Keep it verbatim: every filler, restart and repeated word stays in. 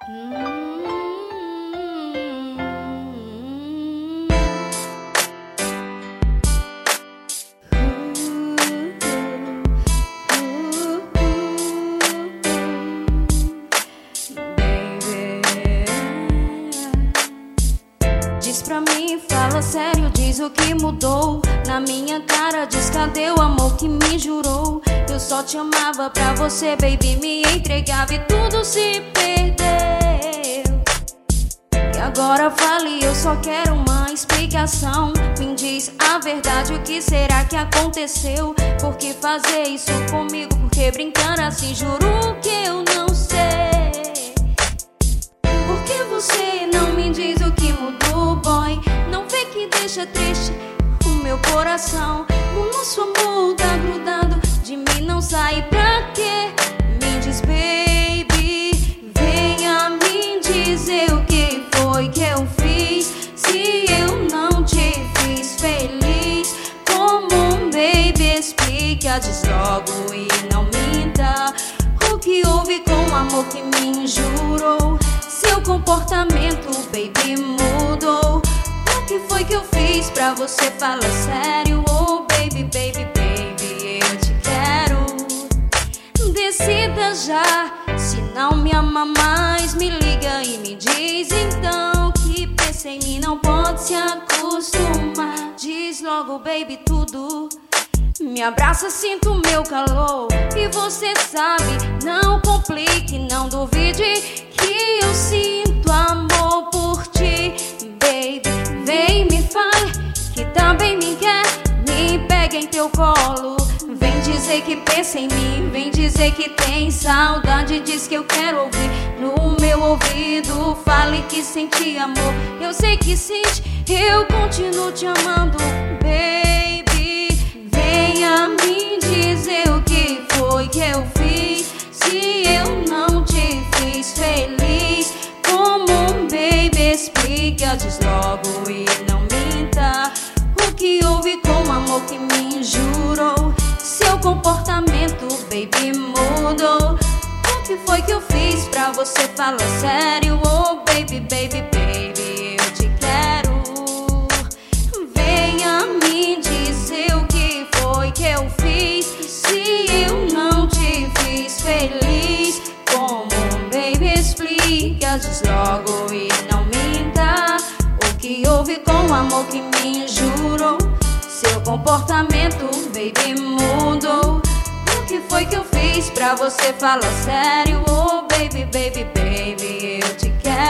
Diz pra mim, fala sério, diz o que mudou. Na minha cara diz cadê o amor que me jurou. Eu só te amava pra você, baby, me entregava e tudo se perdeu. E agora fale, eu só quero uma explicação. Me diz a verdade, o que será que aconteceu? Por que fazer isso comigo? Por que brincar assim? Juro que eu não sei. Por que você não me diz o que mudou, boy? Não vê que deixa triste o meu coração. O nosso amor tá grudado, de mim não sai. Pra quê? Me diz, baby, venha me dizer o que foi que eu fiz. Se eu não te fiz feliz, como um baby, explica, diz logo e não minta. O que houve com o amor que me jurou? Seu comportamento, baby, mudou. O que foi que eu fiz pra você? Fala sério, oh baby, baby, baby, eu te quero. Decida já, se não me ama mais, me liga e me diz então que pensei em mim, não pode se acostumar. Diz logo, baby, tudo. Me abraça, sinto meu calor. E você sabe, não complique, não duvide que eu sinto amor por ti. Baby, vem me fale que também me quer. Me pega em teu colo. Vem dizer que pensa em mim. Vem dizer que tem saudade. Diz que eu quero ouvir no meu ouvido. Fale que sente amor. Eu sei que sente, eu continuo te amando, baby. Venha me dizer o que foi que eu fiz. Se eu não te fiz feliz, como um baby, explica, diz logo e não minta. O que houve com o amor que me jurou? Seu comportamento, baby, mudou. O que foi que eu fiz pra você? Fala sério, oh baby, baby, baby, eu te quero. Venha me dizer o que foi que eu fiz. Se eu não te fiz feliz, como um baby, explica, diz logo e não minta. O que houve com o amor que me jurou? Seu comportamento, baby, mudou. O que foi que eu fiz pra você? Fala sério, oh baby, baby, baby, eu te quero.